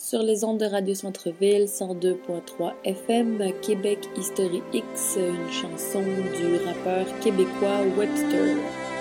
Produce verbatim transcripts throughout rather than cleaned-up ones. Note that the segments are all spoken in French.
sur les ondes de Radio Centre-Ville, cent deux point trois F M, Québec History X, une chanson du rappeur québécois Webster.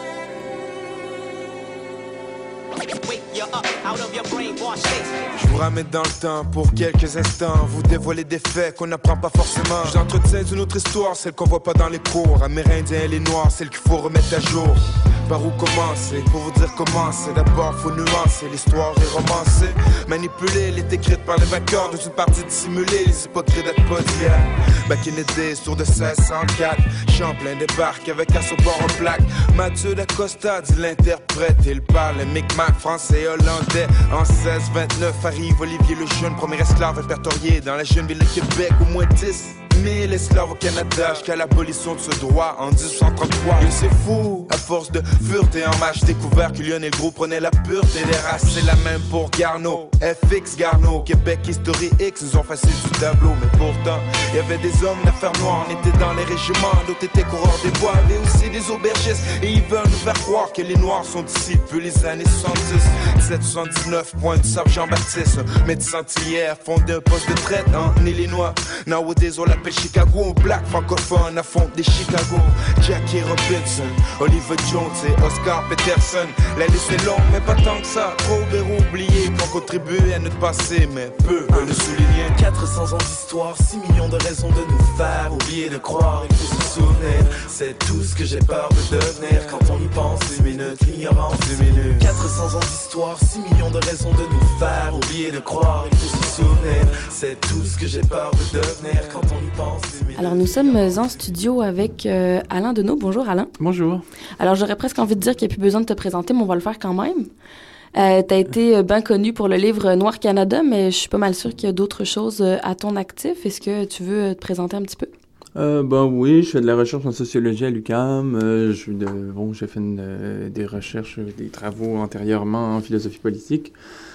Je vous ramène dans le temps pour quelques instants, vous dévoiler des faits qu'on n'apprend pas forcément. J'entretiens une autre histoire, celle qu'on voit pas dans les cours. Amérindiens et les noirs, celle qu'il faut remettre à jour. Par où commencer? Pour vous dire comment c'est. D'abord faut nuancer, l'histoire est romancée. Manipulée, elle est écrite par les vainqueurs dans une partie dissimulée. Les hypocrites d'être pas d'hier. Back in the days, tour de seize cent quatre. Champlain débarque avec un support en plaque. Mathieu d'Acosta dit l'interprète. Il parle micmac, français et hollandais. En seize vingt-neuf arrive Olivier le Jeune, premier esclave répertorié dans la jeune ville de Québec. Au moins dix mille esclaves au Canada jusqu'à l'abolition de ce droit en dix-huit cent trente-trois. Il c'est fou, à force de fureté en marche, découvert que Lionel Gros prenait la pureté des races. C'est la même pour Garneau, F X Garneau, Québec History X, nous ont facile du tableau. Mais pourtant, il y avait des hommes d'affaires noires, on était dans les régiments, d'autres étaient coureurs des bois, mais aussi des aubergistes. Et ils veulent nous faire croire que les noirs sont d'ici depuis les années soixante-dix. dix-sept soixante-dix-neuf, point du sable Jean-Baptiste, médecin hier, fondé un poste de traite en Illinois. Nowadays, on l'appelle Chicago, black francophone affronte des Chicago. Jackie Robinson, Oliver Jones et Oscar Peterson. La liste est longue, mais pas tant que ça. Trop ou oubliés qui ont contribué à notre passé, mais peu à le souligner. quatre cents ans d'histoire, six millions de raisons de nous faire oublier de croire, il faut se souvenir. C'est tout ce que j'ai peur de devenir quand on y pense. Dix minutes, l'ignorance, dix minutes. quatre cents ans d'histoire, six millions de raisons de nous faire oublier de croire, il faut se souvenir. C'est tout ce que j'ai peur de devenir quand on y pense. Alors, nous sommes en studio avec euh, Alain Deneau. Bonjour, Alain. Bonjour. Alors, j'aurais presque envie de dire qu'il n'y a plus besoin de te présenter, mais on va le faire quand même. Euh, tu as été bien connu pour le livre Noir Canada, mais je suis pas mal sûre qu'il y a d'autres choses à ton actif. Est-ce que tu veux te présenter un petit peu? Euh, ben oui, je fais de la recherche en sociologie à l'U Q A M. Euh, je, de, bon, j'ai fait une, euh, des recherches, des travaux antérieurement en philosophie politique.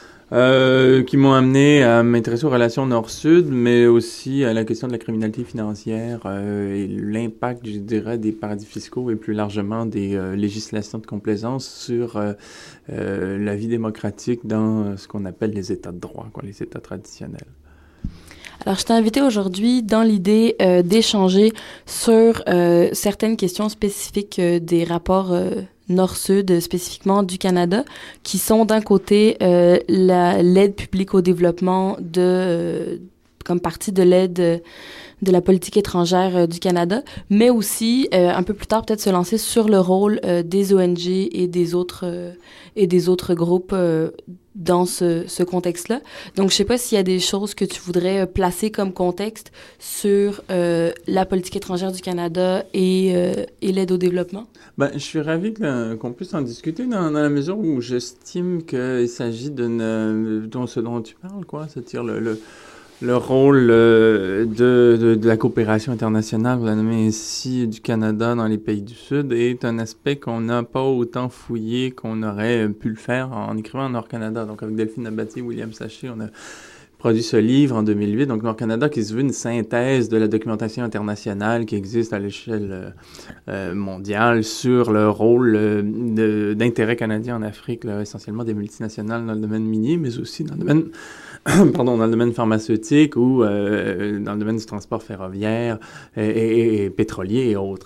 Euh, qui m'ont amené à m'intéresser aux relations nord-sud, mais aussi à la question de la criminalité financière euh, et l'impact, je dirais, des paradis fiscaux et plus largement des euh, législations de complaisance sur euh, euh, la vie démocratique dans ce qu'on appelle les États de droit, quoi, les États traditionnels. Alors, je t'ai invité aujourd'hui dans l'idée euh, d'échanger sur euh, certaines questions spécifiques euh, des rapports euh, Nord-Sud, spécifiquement du Canada, qui sont d'un côté euh, la, l'aide publique au développement de, euh, comme partie de l'aide euh, de la politique étrangère euh, du Canada, mais aussi, euh, un peu plus tard, peut-être se lancer sur le rôle euh, des O N G et des autres, euh, et des autres groupes euh, dans ce, ce contexte-là. Donc, je sais pas s'il y a des choses que tu voudrais placer comme contexte sur euh, la politique étrangère du Canada et, euh, et l'aide au développement. Ben, je suis ravi que, qu'on puisse en discuter dans, dans la mesure où j'estime qu'il s'agit de dont ce dont tu parles, quoi, c'est-à-dire le, le le rôle euh, de, de, de la coopération internationale, vous la nommez ainsi, du Canada dans les pays du Sud, est un aspect qu'on n'a pas autant fouillé qu'on aurait pu le faire en écrivant Nord-Canada. Donc, avec Delphine Abati, William Saché, on a produit ce livre en deux mille huit, donc Nord-Canada, qui se veut une synthèse de la documentation internationale qui existe à l'échelle euh, mondiale sur le rôle euh, de, d'intérêt canadien en Afrique, là, essentiellement des multinationales dans le domaine minier, mais aussi dans le domaine pardon, dans le domaine pharmaceutique ou euh, dans le domaine du transport ferroviaire et, et, et pétrolier et autres.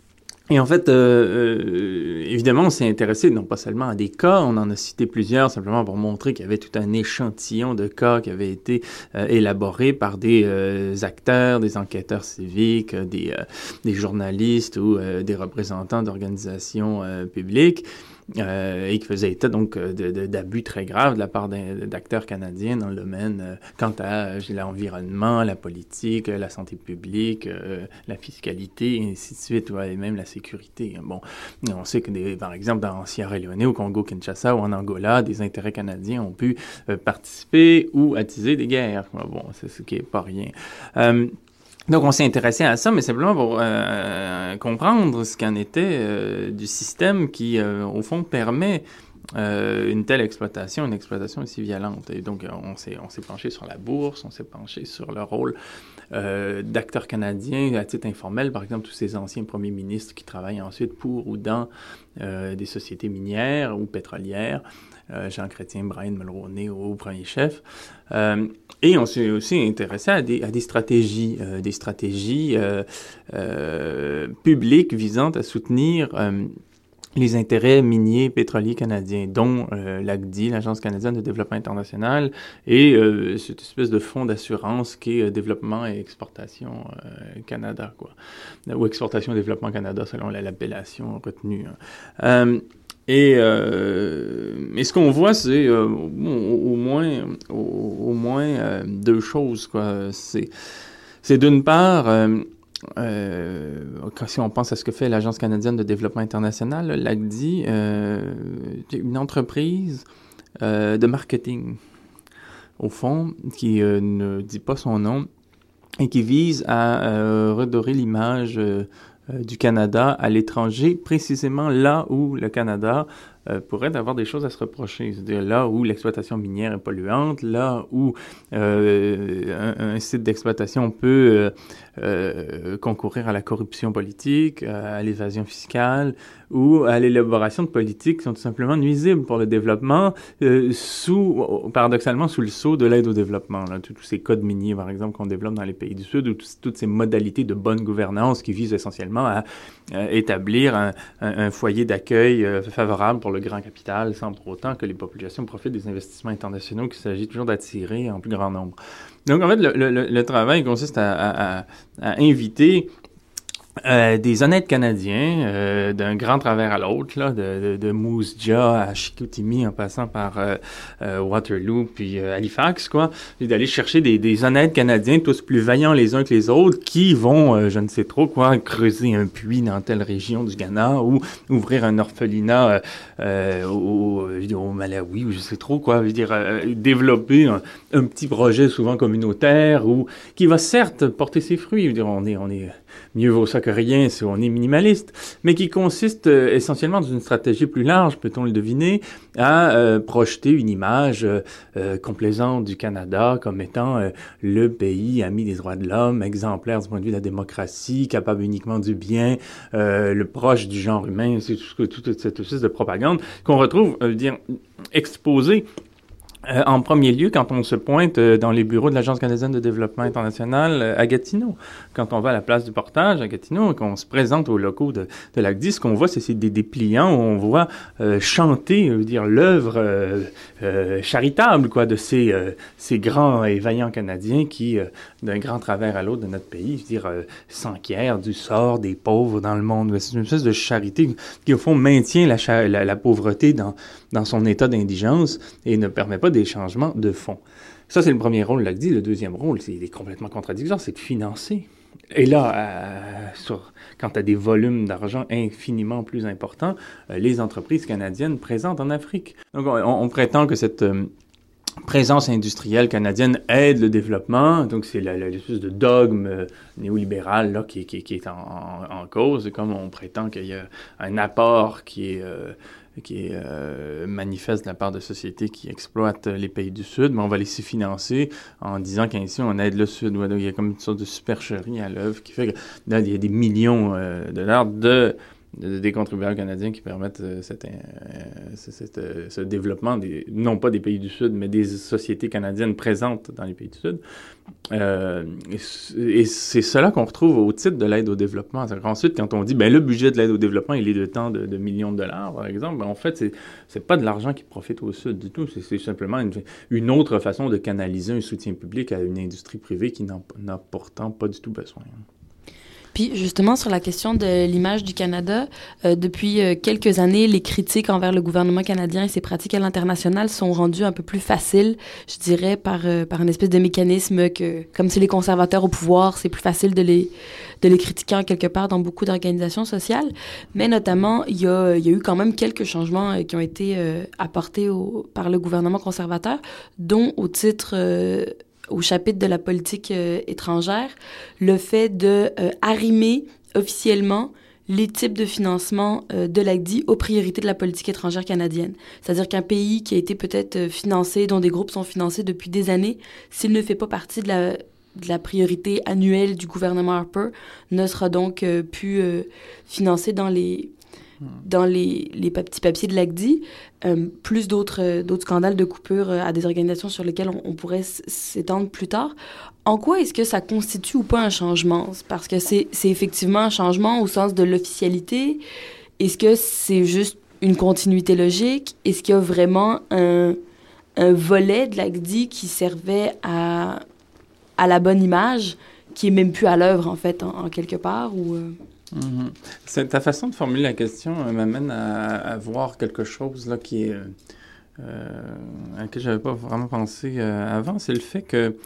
Et en fait, euh, euh, évidemment, on s'est intéressé non pas seulement à des cas, on en a cité plusieurs simplement pour montrer qu'il y avait tout un échantillon de cas qui avait été euh, élaboré par des euh, acteurs, des enquêteurs civiques, des, euh, des journalistes ou euh, des représentants d'organisations euh, publiques. Euh, et qui faisait état donc de, de, d'abus très graves de la part d'acteurs canadiens dans le domaine euh, quant à euh, l'environnement, la politique, la santé publique, euh, la fiscalité, et ainsi de suite, ouais, et même la sécurité. Bon, on sait que, des, par exemple, dans Sierra Leone, au Congo-Kinshasa ou en Angola, des intérêts canadiens ont pu euh, participer ou attiser des guerres. Bon, c'est ce qui est pas rien. Euh, Donc, on s'est intéressé à ça, mais simplement pour euh, comprendre ce qu'en était euh, du système qui, euh, au fond, permet euh, une telle exploitation, une exploitation aussi violente. Et donc, on s'est, on s'est penché sur la bourse, on s'est penché sur le rôle euh, d'acteurs canadiens à titre informel, par exemple, tous ces anciens premiers ministres qui travaillent ensuite pour ou dans euh, des sociétés minières ou pétrolières, euh, Jean Chrétien, Brian Mulroney au premier chef. Euh, et on s'est aussi intéressé à des, à des stratégies, euh, des stratégies euh, euh, publiques visant à soutenir euh, les intérêts miniers pétroliers canadiens, dont euh, l'A C D I, l'Agence canadienne de développement international, et euh, cette espèce de fonds d'assurance qui est euh, Développement et Exportation euh, Canada, quoi, ou Exportation et Développement Canada, selon la, l'appellation retenue. Hein. Euh, et, euh, et ce qu'on voit, c'est euh, au, au moins, au, au moins euh, deux choses, quoi. C'est, c'est d'une part... Euh, Euh, si on pense à ce que fait l'Agence canadienne de développement international, l'A C D I, euh, une entreprise euh, de marketing, au fond, qui euh, ne dit pas son nom et qui vise à euh, redorer l'image euh, euh, du Canada à l'étranger, précisément là où le Canada euh, pourrait avoir des choses à se reprocher. C'est-à-dire là où l'exploitation minière est polluante, là où euh, un, un site d'exploitation peut euh, euh, concourir à la corruption politique, à l'évasion fiscale ou à l'élaboration de politiques qui sont tout simplement nuisibles pour le développement, euh, sous, paradoxalement, sous le sceau de l'aide au développement. Là, tous ces codes miniers, par exemple, qu'on développe dans les pays du Sud, ou tout, toutes ces modalités de bonne gouvernance qui visent essentiellement à euh, établir un, un, un foyer d'accueil euh, favorable pour le grand capital, sans pour autant que les populations profitent des investissements internationaux qu'il s'agit toujours d'attirer en plus grand nombre. Donc, en fait, le, le, le travail consiste à, à, à, à inviter euh, des honnêtes Canadiens euh, d'un grand travers à l'autre, là, de, de, de Moose Jaw à Chicoutimi en passant par euh, euh, Waterloo puis euh, Halifax, quoi, et d'aller chercher des, des honnêtes Canadiens, tous plus vaillants les uns que les autres, qui vont, euh, je ne sais trop quoi, creuser un puits dans telle région du Ghana ou ouvrir un orphelinat euh, euh, au, au Malawi ou je sais trop quoi, je veux dire, euh, développer un, un petit projet souvent communautaire ou qui va certes porter ses fruits, je veux dire, on est, on est mieux vaut ça que rien si on est minimaliste, mais qui consiste euh, essentiellement dans une stratégie plus large, peut-on le deviner, à euh, projeter une image euh, complaisante du Canada comme étant euh, le pays ami des droits de l'homme, exemplaire du point de vue de la démocratie, capable uniquement du bien, euh, le proche du genre humain, c'est tout, tout, toute cette espèce de propagande qu'on retrouve, euh, dire, exposée Euh, en premier lieu, quand on se pointe euh, dans les bureaux de l'Agence canadienne de développement international euh, à Gatineau, quand on va à la place du Portage à Gatineau et qu'on se présente aux locaux de, de l'A C D I, ce qu'on voit, c'est, c'est des dépliants où on voit euh, chanter, je veux dire, l'œuvre euh, euh, charitable, quoi, de ces, euh, ces grands et vaillants Canadiens qui, euh, d'un grand travers à l'autre de notre pays, je veux dire, euh, s'enquièrent du sort des pauvres dans le monde. C'est une espèce de charité qui, au fond, maintient la, cha- la, la pauvreté dans, dans son état d'indigence et ne permet pas des changements de fond. Ça, c'est le premier rôle de l'A C D I. Le deuxième rôle, c'est, il est complètement contradictoire, c'est de financer. Et là, euh, sur, quant à des volumes d'argent infiniment plus importants, euh, les entreprises canadiennes présentes en Afrique. Donc, on, on prétend que cette euh, présence industrielle canadienne aide le développement. Donc, c'est la, la, l'espèce de dogme euh, néolibéral là, qui, qui, qui est en, en, en cause. Comme on prétend qu'il y a un apport qui est... Euh, qui est euh, manifeste de la part de sociétés qui exploitent les pays du Sud, mais on va laisser financer en disant qu'ainsi on aide le Sud. Ouais, donc il y a comme une sorte de supercherie à l'œuvre qui fait que là, il y a des millions euh, de dollars de, de, des contribuables canadiens qui permettent euh, cet, euh, cet, euh, ce développement, des, non pas des pays du Sud, mais des sociétés canadiennes présentes dans les pays du Sud. Euh, et, et c'est cela qu'on retrouve au titre de l'aide au développement. C'est qu'ensuite, quand on dit ben le budget de l'aide au développement il est de tant de, de millions de dollars, par exemple, ben, en fait, c'est, c'est pas de l'argent qui profite au Sud du tout. C'est, c'est simplement une, une autre façon de canaliser un soutien public à une industrie privée qui n'en a pourtant pas du tout besoin. Puis justement, sur la question de l'image du Canada, euh, depuis euh, quelques années, les critiques envers le gouvernement canadien et ses pratiques à l'international sont rendues un peu plus faciles, je dirais, par, euh, par une espèce de mécanisme que, comme c'est les conservateurs au pouvoir, c'est plus facile de les, de les critiquer en quelque part dans beaucoup d'organisations sociales. Mais notamment, il y a, il y a eu quand même quelques changements euh, qui ont été euh, apportés au, par le gouvernement conservateur, dont au titre... Euh, au chapitre de la politique euh, étrangère, le fait de euh, arrimer officiellement les types de financement euh, de l'A C D I aux priorités de la politique étrangère canadienne. C'est-à-dire qu'un pays qui a été peut-être euh, financé, dont des groupes sont financés depuis des années, s'il ne fait pas partie de la, de la priorité annuelle du gouvernement Harper, ne sera donc euh, plus euh, financé dans les, mmh. dans les, les petits papiers de l'A C D I. Euh, plus d'autres, euh, d'autres scandales de coupure euh, à des organisations sur lesquelles on, on pourrait s- s'étendre plus tard. En quoi est-ce que ça constitue ou pas un changement? Parce que c'est, c'est effectivement un changement au sens de l'officialité. Est-ce que c'est juste une continuité logique? Est-ce qu'il y a vraiment un, un volet de l'A C D I qui servait à, à la bonne image, qui est même plus à l'œuvre, en fait, en, en quelque part? Ou, euh... Mm-hmm. C'est, ta façon de formuler la question euh, m'amène à, à voir quelque chose là, qui est, euh, euh, à laquelle je n'avais pas vraiment pensé euh, avant. C'est le fait que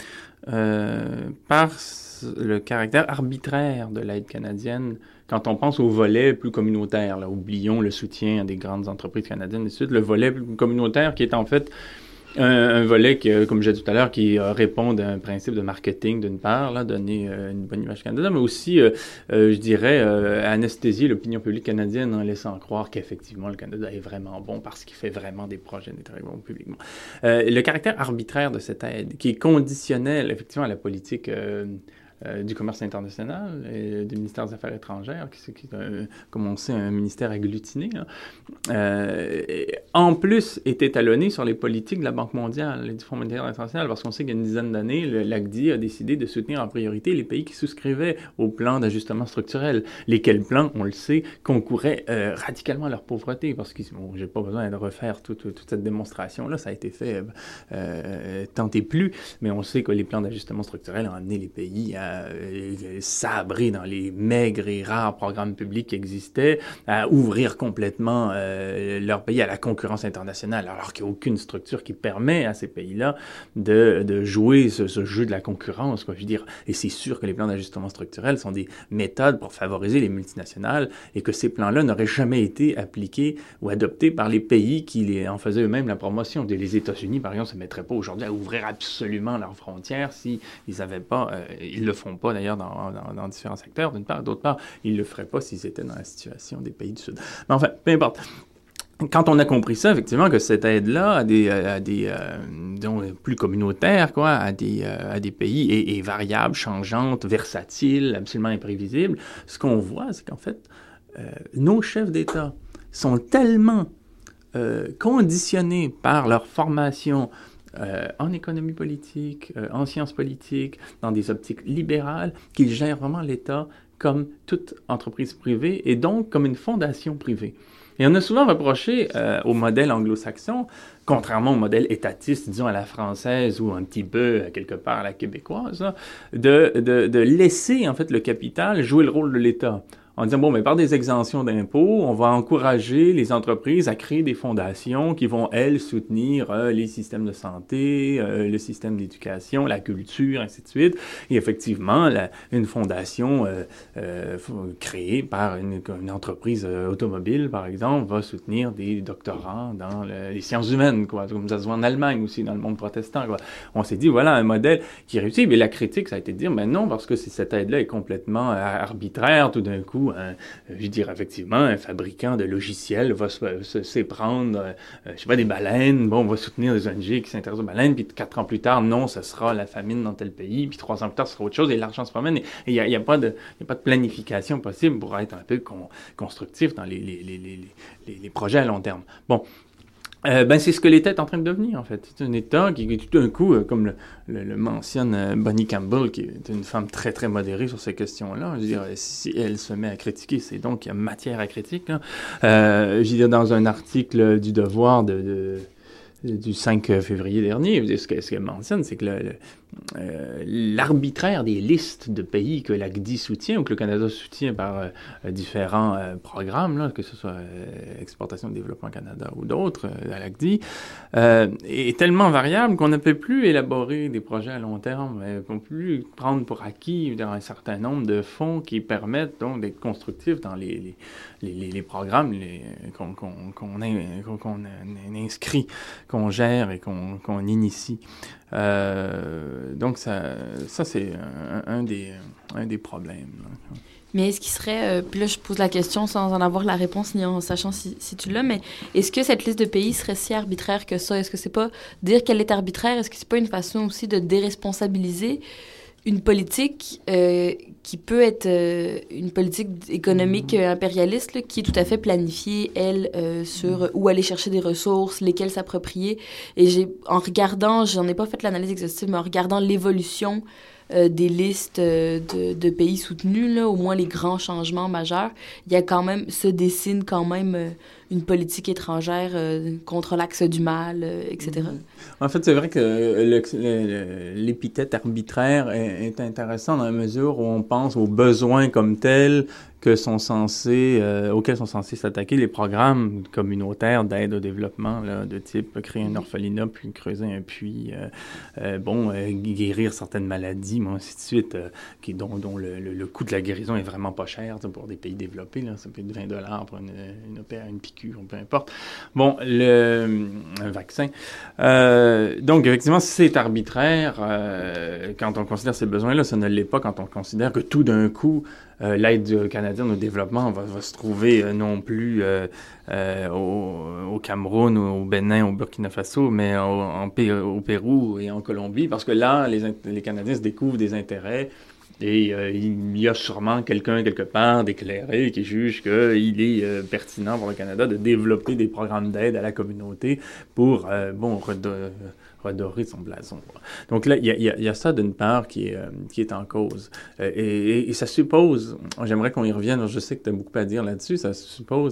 Euh, par le caractère arbitraire de l'aide canadienne, quand on pense au volet plus communautaire, là, oublions le soutien à des grandes entreprises canadiennes et de suite, le volet plus communautaire qui est en fait un, un volet, qui, comme je disais tout à l'heure, qui euh, répond à un principe de marketing d'une part, là, donner euh, une bonne image Canada, mais aussi, euh, euh, je dirais, euh, anesthésier l'opinion publique canadienne en laissant croire qu'effectivement le Canada est vraiment bon parce qu'il fait vraiment des projets d'intérêt bon publiquement. Euh, le caractère arbitraire de cette aide, qui est conditionnel effectivement à la politique euh, Euh, du commerce international et du ministère des Affaires étrangères, qui, qui est, euh, comme on sait, un ministère agglutiné, hein. euh, en plus est étalonné sur les politiques de la Banque mondiale et du Fonds monétaire international, parce qu'on sait qu'il y a une dizaine d'années, l'A C D I a décidé de soutenir en priorité les pays qui souscrivaient au plan d'ajustement structurel, lesquels plans, on le sait, concouraient euh, radicalement à leur pauvreté, parce que bon, j'ai pas besoin de refaire toute, toute cette démonstration-là, ça a été fait euh, tant et plus, mais on sait que les plans d'ajustement structurel ont amené les pays à sabrer dans les maigres et rares programmes publics qui existaient, à ouvrir complètement euh, leur pays à la concurrence internationale, alors qu'il n'y a aucune structure qui permet à ces pays-là de, de jouer ce, ce jeu de la concurrence, quoi, je veux dire. Et c'est sûr que les plans d'ajustement structurel sont des méthodes pour favoriser les multinationales et que ces plans-là n'auraient jamais été appliqués ou adoptés par les pays qui les, en faisaient eux-mêmes la promotion. Les États-Unis, par exemple, ne se mettraient pas aujourd'hui à ouvrir absolument leurs frontières s'ils n'avaient pas... Euh, ils le font pas d'ailleurs dans, dans, dans différents secteurs, d'une part. D'autre part, ils le feraient pas s'ils étaient dans la situation des pays du Sud. Mais enfin, peu importe. Quand on a compris ça, effectivement, que cette aide-là à des, à des euh, disons, plus communautaires, quoi, à des, euh, à des pays est, est variable, changeante, versatile, absolument imprévisible, ce qu'on voit, c'est qu'en fait, euh, nos chefs d'État sont tellement euh, conditionnés par leur formation Euh, en économie politique, euh, en sciences politiques, dans des optiques libérales, qu'ils gèrent vraiment l'État comme toute entreprise privée et donc comme une fondation privée. Et on a souvent reproché euh, au modèle anglo-saxon, contrairement au modèle étatiste, disons à la française ou un petit peu quelque part à la québécoise, là, de, de, de laisser en fait le capital jouer le rôle de l'État. En disant, bon, mais par des exemptions d'impôts, on va encourager les entreprises à créer des fondations qui vont, elles, soutenir euh, les systèmes de santé, euh, le système d'éducation, la culture, ainsi de suite. Et effectivement, la, une fondation euh, euh, créée par une, une entreprise euh, automobile, par exemple, va soutenir des doctorants dans le, les sciences humaines, quoi, comme ça se voit en Allemagne aussi, dans le monde protestant, quoi. On s'est dit, voilà un modèle qui réussit. Mais la critique, ça a été de dire, ben non, parce que si cette aide-là est complètement arbitraire, tout d'un coup, Un, je dirais effectivement, un fabricant de logiciels va se, se, s'éprendre, euh, je sais pas, des baleines, bon, on va soutenir des O N G qui s'intéressent aux baleines, puis quatre ans plus tard, non, ce sera la famine dans tel pays, puis trois ans plus tard, ce sera autre chose, et l'argent se promène, et il n'y a, y a, pas de, y a pas de planification possible pour être un peu con, constructif dans les, les, les, les, les, les projets à long terme. Bon. Euh, ben c'est ce que l'État est en train de devenir, en fait. C'est un État qui, qui tout d'un coup, euh, comme le, le, le mentionne euh, Bonnie Campbell, qui est une femme très, très modérée sur ces questions-là, je veux dire, si elle se met à critiquer, c'est donc qu'il y a matière à critique, là. Euh, je veux dire, dans un article du Devoir de... de du cinq février dernier, ce qu'elle ce qu'elle mentionne, c'est que le, le, euh, l'arbitraire des listes de pays que l'A C D I soutient ou que le Canada soutient par euh, différents euh, programmes, là, que ce soit euh, Exportation et Développement Canada ou d'autres, euh, à l'A C D I, euh, est tellement variable qu'on ne peut plus élaborer des projets à long terme, euh, qu'on ne peut plus prendre pour acquis dans un certain nombre de fonds qui permettent donc d'être constructifs dans les, les, les, les programmes les, qu'on, qu'on, qu'on, in, qu'on, qu'on inscrit qu'on gère et qu'on, qu'on initie. Euh, donc, ça, ça c'est un, un, des, un des problèmes. Là. Mais est-ce qu'il serait, euh, puis là je pose la question sans en avoir la réponse ni en sachant si, si tu l'as, mais est-ce que cette liste de pays serait si arbitraire que ça? Est-ce que c'est pas dire qu'elle est arbitraire? Est-ce que c'est pas une façon aussi de déresponsabiliser une politique euh, qui peut être euh, une politique économique euh, impérialiste là, qui est tout à fait planifiée, elle, euh, sur où aller chercher des ressources, lesquelles s'approprier. Et j'ai, en regardant, j'en ai pas fait l'analyse exhaustive, mais en regardant l'évolution Euh, des listes euh, de, de pays soutenus, là, au moins les grands changements majeurs, il y a quand même, se dessine quand même euh, une politique étrangère euh, contre l'axe du mal, euh, et cetera. En fait, c'est vrai que le, le, l'épithète arbitraire est, est intéressant dans la mesure où on pense aux besoins comme tels que sont censés, euh, auxquels sont censés s'attaquer les programmes communautaires d'aide au développement, là, de type créer un orphelinat, puis creuser un puits, euh, euh, bon, euh, guérir certaines maladies, mais ainsi de suite, euh, qui, dont, dont le, le, le coût de la guérison est vraiment pas cher pour des pays développés, là, ça peut être vingt dollars pour une, une, opération, une piqûre, peu importe. Bon, le, un vaccin. Euh, donc, effectivement, c'est arbitraire euh, quand on considère ces besoins-là, ça ne l'est pas quand on considère que tout d'un coup, Euh, l'aide canadienne au développement va, va se trouver euh, non plus euh, euh, au, au Cameroun, au Bénin, au Burkina Faso, mais au, en, au Pérou et en Colombie, parce que là, les, les Canadiens se découvrent des intérêts et euh, il y a sûrement quelqu'un quelque part d'éclairé qui juge qu'il est euh, pertinent pour le Canada de développer des programmes d'aide à la communauté pour, euh, bon, redo- redorer son blason. Donc là, il y a, y a, y a ça d'une part qui est, euh, qui est en cause. Euh, et, et, et ça suppose, j'aimerais qu'on y revienne, je sais que tu as beaucoup à dire là-dessus, ça suppose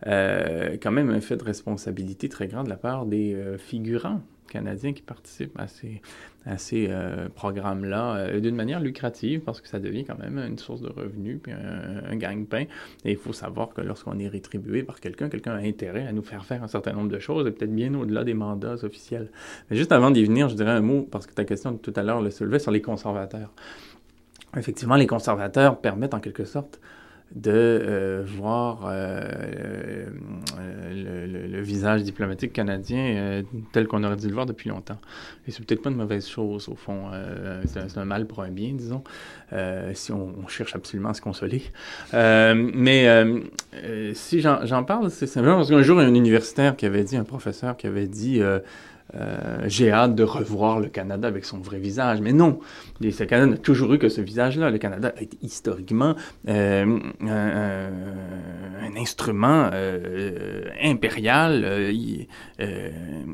euh, quand même un fait de responsabilité très grand de la part des euh, figurants canadiens qui participent à ces, à ces euh, programmes-là euh, d'une manière lucrative parce que ça devient quand même une source de revenus puis un, un gagne-pain. Et il faut savoir que lorsqu'on est rétribué par quelqu'un, quelqu'un a intérêt à nous faire faire un certain nombre de choses et peut-être bien au-delà des mandats officiels. Mais juste avant d'y venir, je dirais un mot parce que ta question tout à l'heure le soulevait sur les conservateurs. Effectivement, les conservateurs permettent en quelque sorte de euh, voir euh, euh, le, le, le visage diplomatique canadien euh, tel qu'on aurait dû le voir depuis longtemps. Et c'est peut-être pas une mauvaise chose, au fond. Euh, c'est, un, c'est un mal pour un bien, disons, euh, si on, on cherche absolument à se consoler. Euh, mais euh, euh, si j'en, j'en parle, c'est simplement parce qu'un jour, il y a un universitaire qui avait dit, un professeur qui avait dit... Euh, Euh, j'ai hâte de revoir le Canada avec son vrai visage. Mais non, le Canada n'a toujours eu que ce visage-là. Le Canada a été historiquement euh, un, un instrument euh, impérial euh, euh,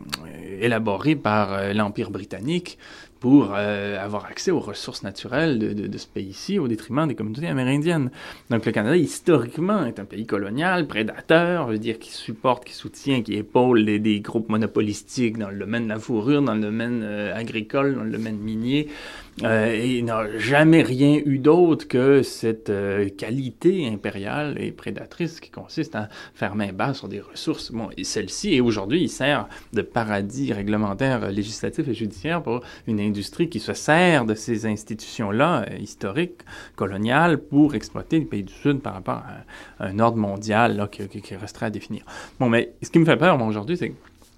élaboré par euh, l'Empire britannique pour euh, avoir accès aux ressources naturelles de, de, de ce pays-ci au détriment des communautés amérindiennes. Donc le Canada, historiquement, est un pays colonial, prédateur, je veux dire, qui supporte, qui soutient, qui épaule des, des groupes monopolistiques dans le domaine de la fourrure, dans le domaine euh, agricole, dans le domaine minier, euh, et n'a jamais rien eu d'autre que cette euh, qualité impériale et prédatrice qui consiste à faire main basse sur des ressources. Bon, et celle-ci, et aujourd'hui, il sert de paradis réglementaire, législatif et judiciaire pour une industrie qui se sert de ces institutions-là, euh, historiques, coloniales, pour exploiter les pays du Sud par rapport à, à un ordre mondial là, qui, qui, qui resterait à définir. Bon, mais ce qui me fait peur, moi, aujourd'hui, c'est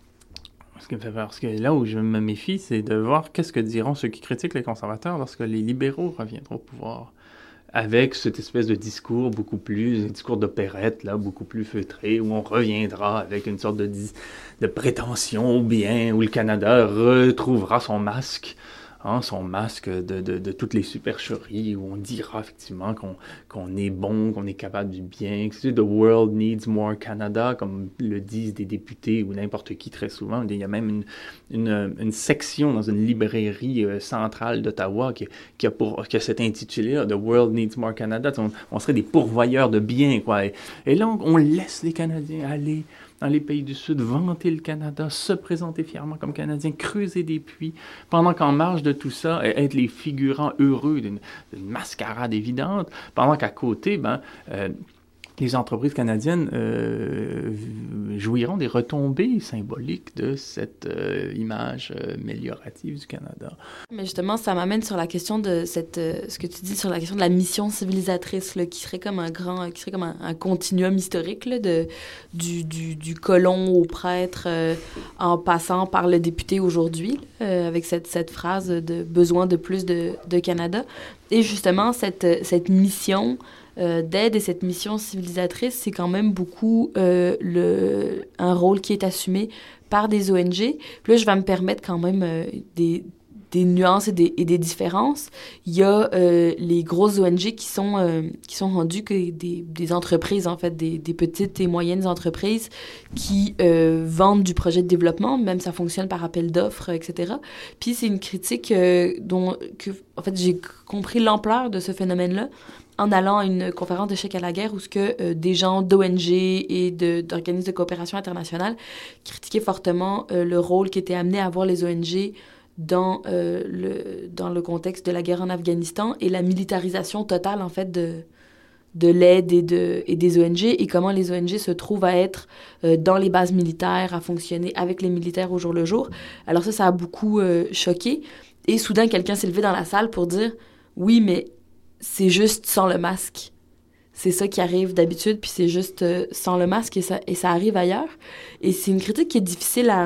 ce qui me fait peur, parce que là où je me méfie, c'est de voir qu'est-ce que diront ceux qui critiquent les conservateurs lorsque les libéraux reviendront au pouvoir. Avec cette espèce de discours beaucoup plus, un discours d'opérette, là, beaucoup plus feutré, où on reviendra avec une sorte de, de prétention au bien, où le Canada retrouvera son masque, hein, son masque de, de, de toutes les supercheries, où on dira effectivement qu'on, qu'on est bon, qu'on est capable du bien, que the world needs more Canada, comme le disent des députés ou n'importe qui très souvent. Il y a même une, une, une section dans une librairie euh, centrale d'Ottawa qui, qui, a pour, qui a cet intitulé-là, The World Needs More Canada. On, on serait des pourvoyeurs de biens, quoi. Et, et là, on, on laisse les Canadiens aller dans les pays du Sud, vanter le Canada, se présenter fièrement comme Canadiens, creuser des puits, pendant qu'en marge de tout ça, être les figurants heureux d'une, d'une mascarade évidente, pendant qu'à côté, ben, euh, les entreprises canadiennes euh, jouiront des retombées symboliques de cette euh, image euh, améliorative du Canada. Mais justement, ça m'amène sur la question de cette, euh, ce que tu dis sur la question de la mission civilisatrice, là, qui serait comme un grand, qui serait comme un, un continuum historique là, de, du, du, du colon au prêtre, euh, en passant par le député aujourd'hui, euh, avec cette, cette phrase de besoin de plus de, de Canada. Et justement, cette, cette mission Euh, d'aide et cette mission civilisatrice, c'est quand même beaucoup euh, le, un rôle qui est assumé par des O N G. Puis là, je vais me permettre quand même euh, des, des nuances et des, et des différences. Il y a euh, les grosses O N G qui sont, euh, qui sont rendues que des, des entreprises, en fait, des, des petites et moyennes entreprises qui euh, vendent du projet de développement, même ça fonctionne par appel d'offres, et cetera. Puis c'est une critique euh, dont, que, en fait, j'ai compris l'ampleur de ce phénomène-là en allant à une conférence d'échec à la guerre où ce que euh, des gens d'O N G et de, d'organismes de coopération internationale critiquaient fortement euh, le rôle qu'étaient amenés à avoir les O N G dans, euh, le, dans le contexte de la guerre en Afghanistan et la militarisation totale, en fait, de, de l'aide et, de, et des O N G et comment les O N G se trouvent à être euh, dans les bases militaires, à fonctionner avec les militaires au jour le jour. Alors ça, ça a beaucoup euh, choqué. Et soudain, quelqu'un s'est levé dans la salle pour dire « Oui, mais c'est juste sans le masque. » C'est ça qui arrive d'habitude, puis c'est juste euh, sans le masque et ça, et ça arrive ailleurs. Et c'est une critique qui est difficile à,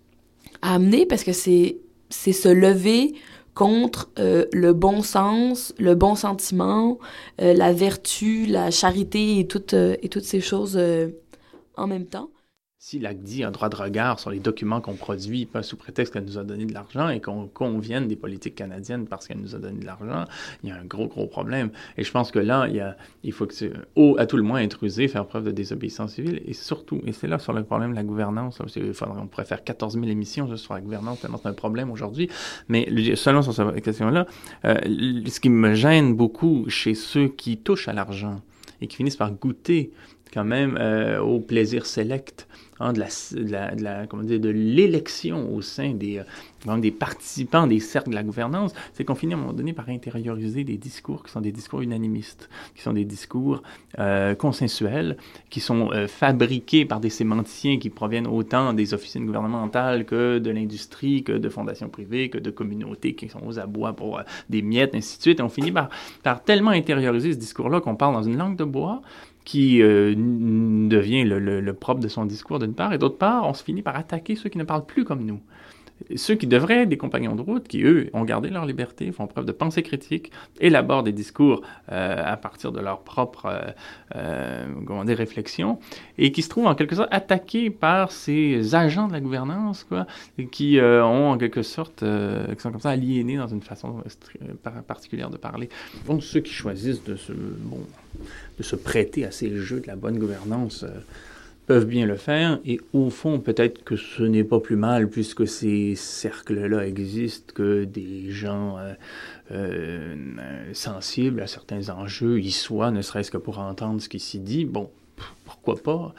à amener parce que c'est, c'est se lever contre euh, le bon sens, le bon sentiment, euh, la vertu, la charité et, toutes, euh, et toutes ces choses euh, en même temps. Si l'A C D I a un droit de regard sur les documents qu'on produit, pas sous prétexte qu'elle nous a donné de l'argent et qu'on convienne des politiques canadiennes parce qu'elle nous a donné de l'argent, il y a un gros, gros problème. Et je pense que là, il, y a, il faut que c'est, au, à tout le moins, intruser, faire preuve de désobéissance civile. Et surtout, et c'est là sur le problème de la gouvernance, là, il faudrait, on pourrait faire quatorze mille émissions juste sur la gouvernance, tellement c'est un problème aujourd'hui. Mais selon sur cette question-là, euh, ce qui me gêne beaucoup chez ceux qui touchent à l'argent et qui finissent par goûter quand même euh, au plaisir select, hein, de, la, de, la, de, la, comment dire, de l'élection au sein des, euh, des participants des cercles de la gouvernance, c'est qu'on finit à un moment donné par intérioriser des discours qui sont des discours unanimistes, qui sont des discours euh, consensuels, qui sont euh, fabriqués par des sémanticiens qui proviennent autant des officines gouvernementales que de l'industrie, que de fondations privées, que de communautés qui sont aux abois pour euh, des miettes, ainsi de suite. Et on finit par, par tellement intérioriser ce discours-là qu'on parle dans une langue de bois qui euh, n- devient le, le, le propre de son discours d'une part, et d'autre part, on se finit par attaquer ceux qui ne parlent plus comme nous. Ceux qui devraient être des compagnons de route, qui, eux, ont gardé leur liberté, font preuve de pensée critique, élaborent des discours euh, à partir de leur propre euh, euh, comment dire, réflexion, et qui se trouvent en quelque sorte attaqués par ces agents de la gouvernance, quoi, qui euh, ont en quelque sorte, euh, qui sont comme ça aliénés dans une façon euh, particulière de parler. Donc, ceux qui choisissent de se, bon, de se prêter à ces jeux de la bonne gouvernance euh, peuvent bien le faire, et au fond, peut-être que ce n'est pas plus mal, puisque ces cercles-là existent, que des gens euh, euh, sensibles à certains enjeux y soient, ne serait-ce que pour entendre ce qui s'y dit. Bon, pourquoi pas?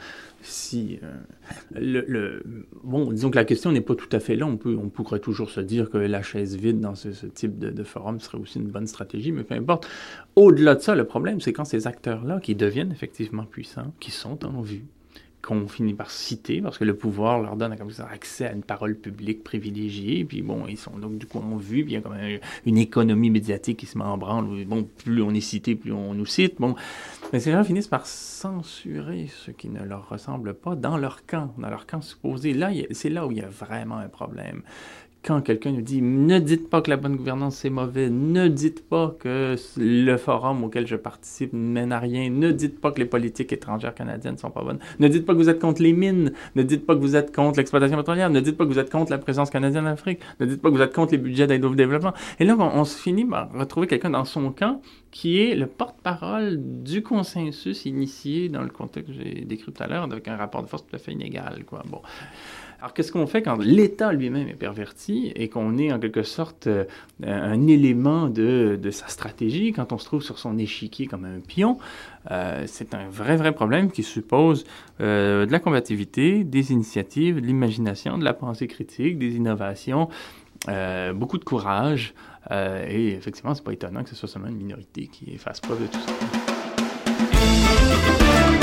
Si, euh, le, le, bon, disons que la question n'est pas tout à fait là. On, peut, on pourrait toujours se dire que la chaise vide dans ce, ce type de, de forum serait aussi une bonne stratégie, mais peu importe. Au-delà de ça, le problème, c'est quand ces acteurs-là, qui deviennent effectivement puissants, qui sont en vue, qu'on finit par citer, parce que le pouvoir leur donne comme ça accès à une parole publique privilégiée, puis bon, ils sont donc du coup en vue, puis il y a comme un, une économie médiatique qui se met en branle, où, bon, plus on est cité, plus on nous cite, bon, mais ces gens finissent par censurer ceux qui ne leur ressemblent pas dans leur camp, dans leur camp supposé. Là, il y a, c'est là où il y a vraiment un problème. Quand quelqu'un nous dit « Ne dites pas que la bonne gouvernance, c'est mauvais. Ne dites pas que le forum auquel je participe ne mène à rien. Ne dites pas que les politiques étrangères canadiennes ne sont pas bonnes. Ne dites pas que vous êtes contre les mines. Ne dites pas que vous êtes contre l'exploitation pétrolière. Ne dites pas que vous êtes contre la présence canadienne en Afrique. Ne dites pas que vous êtes contre les budgets d'aide au développement. » Et là, on, on se finit par retrouver quelqu'un dans son camp qui est le porte-parole du consensus initié dans le contexte que j'ai décrit tout à l'heure, avec un rapport de force tout à fait inégal, quoi. Bon. Alors, qu'est-ce qu'on fait quand l'État lui-même est perverti et qu'on est en quelque sorte euh, un élément de, de sa stratégie, quand on se trouve sur son échiquier comme un pion? Euh, c'est un vrai, vrai problème qui suppose euh, de la combativité, des initiatives, de l'imagination, de la pensée critique, des innovations, euh, beaucoup de courage. Euh, et effectivement, c'est pas étonnant que ce soit seulement une minorité qui fasse preuve de tout ça.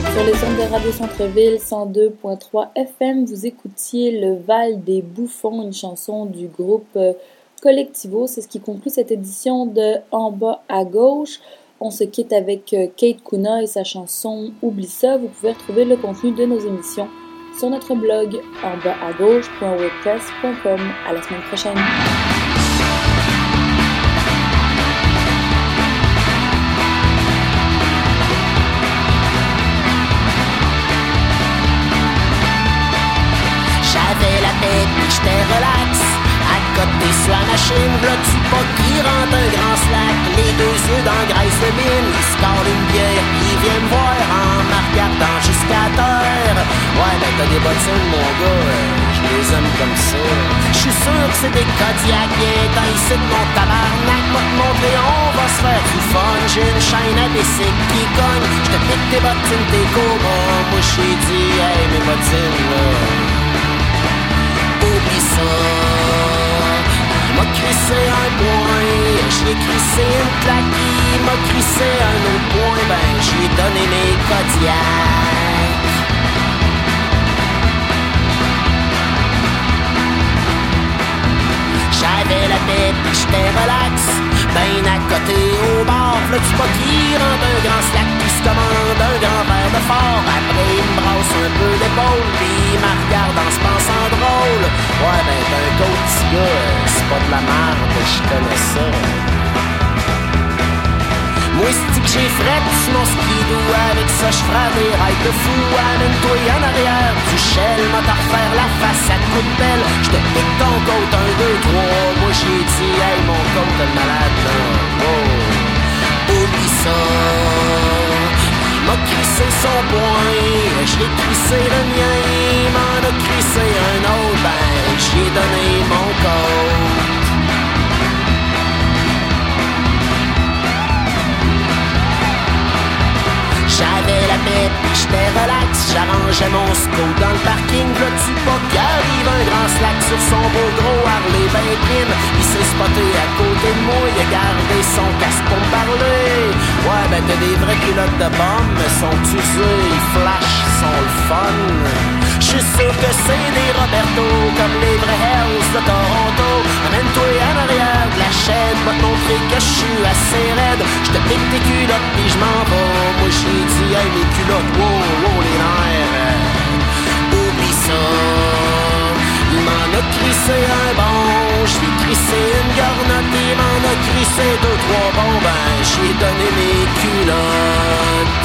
Sur les ondes de Radio Centre-Ville, cent deux point trois F M, vous écoutiez Le Val des Bouffons, une chanson du groupe euh, Collectivo. C'est ce qui conclut cette édition de En bas à gauche. On se quitte avec euh, Kate Kuna et sa chanson Oublie ça. Vous pouvez retrouver le contenu de nos émissions sur notre blog en bas à gauche point wordpress point com. À la semaine prochaine. J'avais la tête puis j'étais relax. À côté sur la machine, là tu pas qui rentre un grand slack. Les deux yeux dans graisse de mine, ils se collent une bière, ils viennent me voir en me regardant jusqu'à terre. Ouais ben t'as des bottines mon gars, euh, je les aime comme ça. J'suis sûr que c'est des Kodiak, viens t'en ici de mon tabarnak. M'a te montrer, on va se faire du fun. J'ai une chaîne à bicycle qui cogne, j'te pique tes bottines, tes cobras. Moi j't'ai dit, hey mes bottines là, oublie ça. M'a crissé un point, j'l'ai crissé une claque. Il m'a crissé un autre point, ben j'l'ai donné mes Kodiak. J'avais la tête pis j'étais relax, ben à côté au bar, là tu pas qui rentre un grand slack qui se commande un grand verre de fort. Après il me brasse un peu d'épaule, pis il me regarde en se pensant drôle. Ouais ben t'es un gros petit gars, c'est pas de la merde, je connais ça. Moi c'est que j'ai fret sur mon skidoo, avec ça j'fera des rails de fou. Amène-toi en arrière du shell, m'a t'à refaire la face à coup de pelle. J'te pique ton côte, un, deux, trois. Moi j'ai dit, hey mon côte de malade là, oh. Oublie ça. Il m'a crissé son point, j'l'ai crissé le mien. Il m'en a crissé un autre, ben j'ai donné mon côte. J'avais la paix pis j'étais relax, j'arrangeais mon scout dans le parking. Là tu pas qu'arrive un grand slack sur son beau gros Harley ben prime. Il s'est spoté à côté de moi, il a gardé son casque pour me parler. Ouais ben t'as des vraies culottes de bombe, mais sont usées, ils flashent, sont le fun. J'suis sûr que c'est des Roberto, comme les vrais Hells de Toronto. Amène-toi en arrière de la chaîne, va te montrer que j'suis assez raide. J'te pique tes culottes pis j'm'en vais. Moi j'ai dit, hey mes culottes, wow, wow les nerfs. Oublie ça. Il m'en a crissé un bon, j'l'ai crissé une garnotte. Il m'en a crissé deux, trois bons, ben j'l'ai donné mes culottes.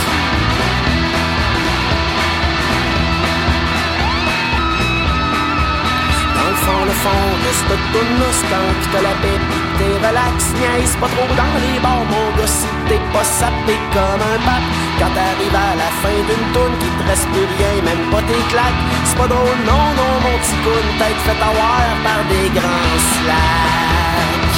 Le fond de cette toune-là, c'est quand t'as la paix pis t'es relax. Niaise pas trop dans les bars, mon gars, si t'es pas sapé comme un pape. Quand t'arrives à la fin d'une toune, qu'il te reste plus rien, même pas tes claques. C'est pas drôle, non, non, mon petit coune, tête fait avoir par des grands slacks.